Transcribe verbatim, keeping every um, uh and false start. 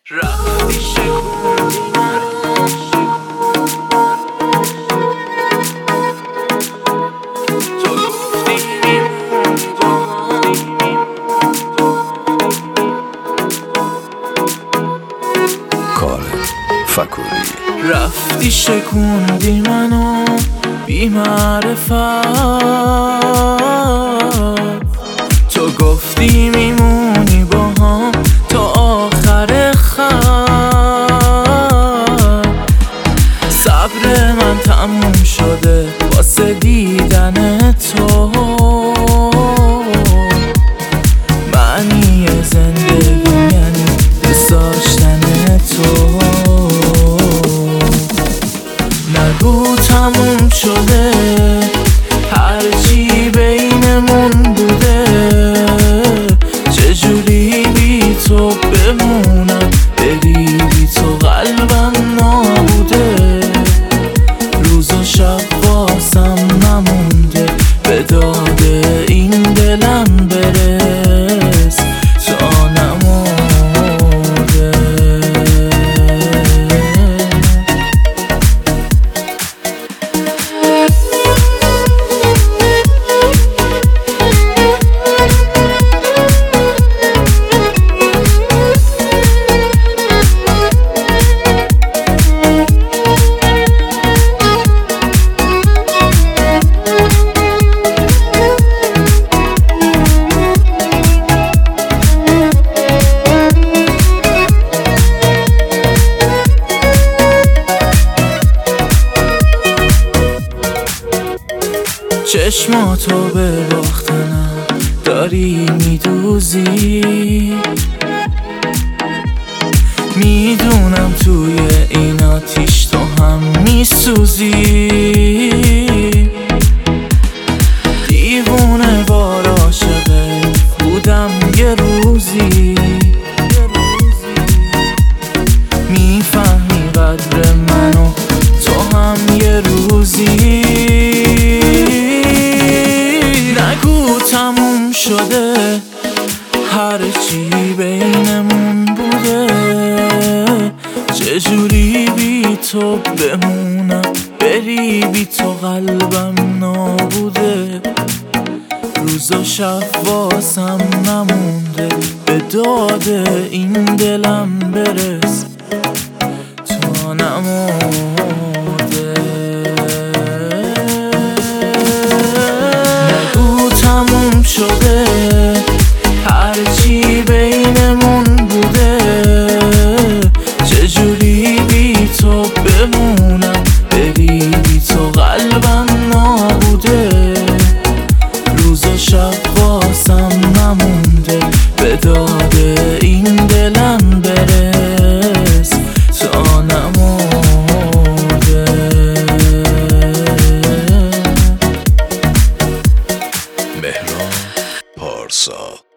رفتی شکوندی منو، تو گفتی میمونی با کارن فکوری. رفتی شکوندی منو بی معرفت، تو گفتی میمونی با هم تا آخر خط. صبر من تموم شده واسه دیدن تو، معنی زندگی یعنی دوست داشتن تو. نگو تموم شده هرچی بینمون بوده، چجوری بی تو بمونم، بری بی تو قلبم نابوده. روز و شب واسم نمونده، به داد این دلم برس تا نمورده. چشماتو به باختنم داری میدوزی، میدونم توی این آتیش تو هم میسوزی. دیوونه وار عاشقت بودم یه روزی، میفهمی قدر منو تو هم یه روزی. نگو تموم شده هرچی بینمون بوده، چجوری بی تو بمونم، بری بی تو قلبم نابوده. روز و شب واسم نمونده، به داد این دلم برس تا نمورده. نگو تموم شده هرچی بینمون بوده، چجوری بی تو بمونم، بری بی تو قلبم نابوده. روز و شب واسم نمونده، به داد این دلم برس تا نمورده. مهران پارسا.